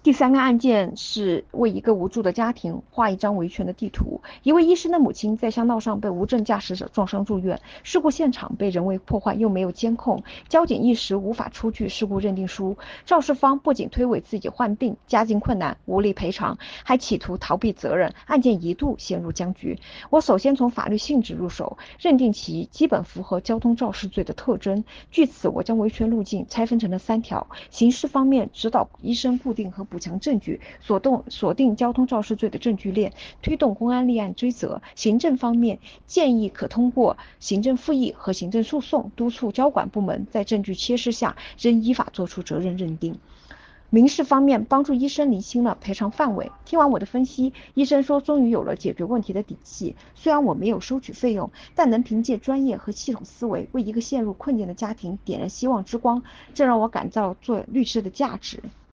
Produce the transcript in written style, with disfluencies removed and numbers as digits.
第三个案件是为一个无助的家庭画一张维权的地图。一位医生的母亲在乡道上被无证驾驶者撞伤住院，事故现场被人为破坏，又没有监控，交警一时无法出具事故认定书。肇事方不仅推诿自己患病、家境困难、无力赔偿，还企图逃避责任，案件一度陷入僵局。我首先从法律性质入手，认定其基本符合交通肇事罪的特征。据此，我将维权路径拆分成了3条：刑事方面，指导医生固定和补强证据，锁定交通肇事罪的证据链，推动公安立案追责；行政方面，建议可通过行政复议和行政诉讼，督促交管部门在证据缺失下仍依法作出责任认定。民事方面，帮助医生厘清了赔偿范围。听完我的分析，医生说终于有了解决问题的底气。虽然我没有收取费用，但能凭借专业和系统思维为一个陷入困境的家庭点燃希望之光，这让我感到做律师的价值。